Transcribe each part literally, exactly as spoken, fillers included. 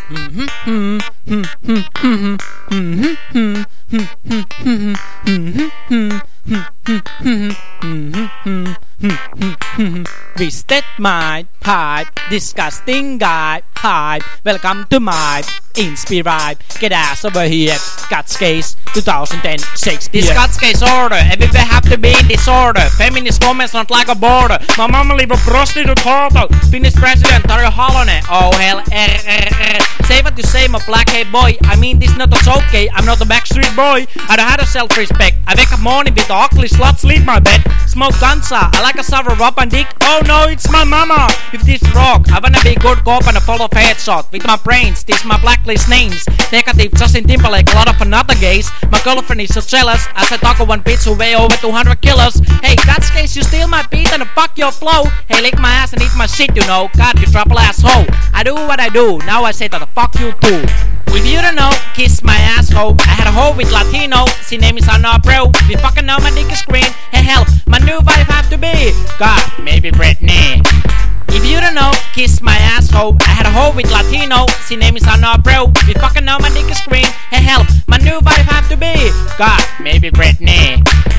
Twisted my pipe, disgusting guy, pipe. Welcome to my Inspire. Get ass over here. Scots case twenty six. This Scots case order. Everybody have to be in disorder. Feminist woman's not like a border. My mama leave a prostitute photo. Finnish president Tarja Halonen. Oh hell, R R R. Say what you say, my black haired boy. I mean this not as okay. I'm not a backstreet boy. I don't have a self-respect. I wake up morning with the ugly slut sleep my bed. Smoke ganza. I like a sour rub and dick. Oh no, it's my mama. If this rock, I wanna be good cop and a full of headshot. With my brains, this my blacklist names. Negative, Justin Timberlake, a lot of another gays. My girlfriend is so jealous as I talk of one bitch who weigh over two hundred kilos. Hey, that's case you steal my beat and fuck your flow. Hey, lick my ass and eat my shit, you know. God, you trouble asshole. I do what I do. Now I say that the fuck you too. If you don't know, kiss my asshole. I had a hoe with Latino. She name is Anna Bro. We fucking know my dick is green. Hey, help, my new wife have to be God, maybe Britney. If you don't know, kiss my asshole. I had a hoe with Latino. She name is Anna Bro. We fucking know my dick is green. Hey, help, my new wife have to be God, maybe Britney.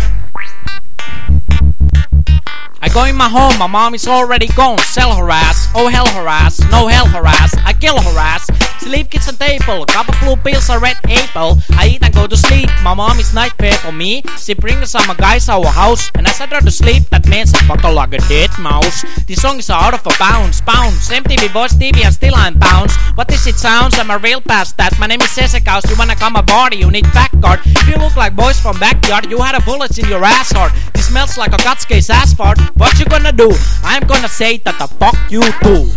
I go in my home, my mom is already gone. Sell her ass, oh hell her ass, no hell her ass, I kill her ass. She leave kitchen table, couple blue pills, a red apple. I eat and go to sleep, my mom is night fair for me. She brings some guys our house, and I set her to sleep. That means I buckle like a dead mouse. This song is out of a bounds, bounce. M T V voice T V and still I'm bounce. What is it sounds, I'm a real past that. My name is Sesekaus, you wanna come aboard, you need back guard. If you look like boys from backyard, you had a bullet in your ass heart. This smells like a Guts case ass fart. What you gonna do? I'm gonna say that the fuck you too.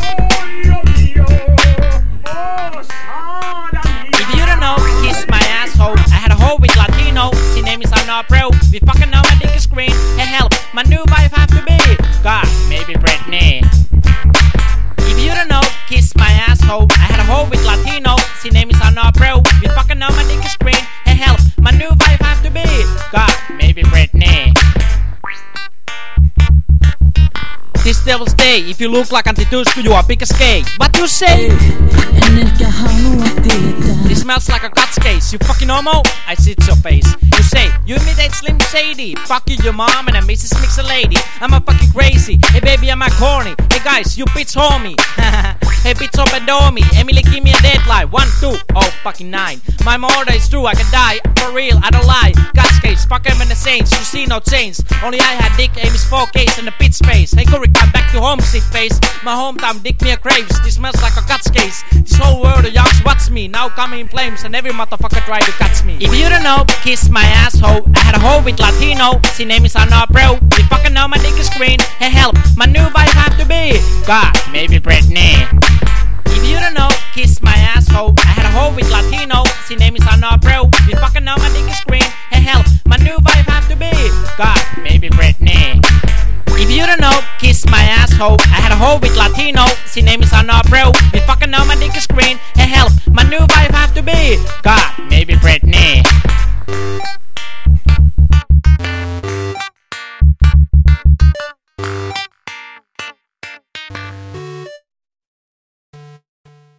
If you don't know, kiss my asshole. I had a hoe with Latino. She name is Anna Bro. We fucking know my dick is green. Hey help, my new wife have to be God, maybe Britney. If you don't know, kiss my asshole. I had a hoe with Latino. She name is Anna Bro. We fucking know my dick is green. Hey help, my new wife have to be God, maybe Britney. This devil's day, if you look like Antitusko, you are big as gay. What you say? This smells like a Guts case, you fucking homo? I see it's your face. You say, you imitate Slim Shady. Fuck you, your mom, and a Missus Mixer lady. I'm a fucking crazy. Hey baby, I'm a corny. Hey guys, you bitch homie. Hey bitch open door me. Emily, give me a deadline. One, two, oh fucking nine. My murder is true, I can die. For real, I don't lie. Guts case, fuck him in the Saints. You see no change. Only I had dick, aim is four Ks and a bitch face. Hey Corey, I'm back to home, sit face. My hometown dick near craves. This smells like a Guts case. This whole world of youngs watch me. Now coming in flames and every motherfucker try to catch me. If you don't know, kiss my asshole. I had a hoe with Latino. She name is Anna Bro. We fucking know my dick is green. Hey help, my new wife have to be God, maybe Britney. If you don't know, kiss my asshole. I had a hoe with Latino. She name is Anna Bro. We fucking know my dick is green. Hey help, my new wife have to be God, maybe Britney. If you don't know, kiss my asshole. I had a hoe with Latino. She name is Anna Bro. We fucking know my dick is green. Hey help, my new wife have to be God, maybe Britney.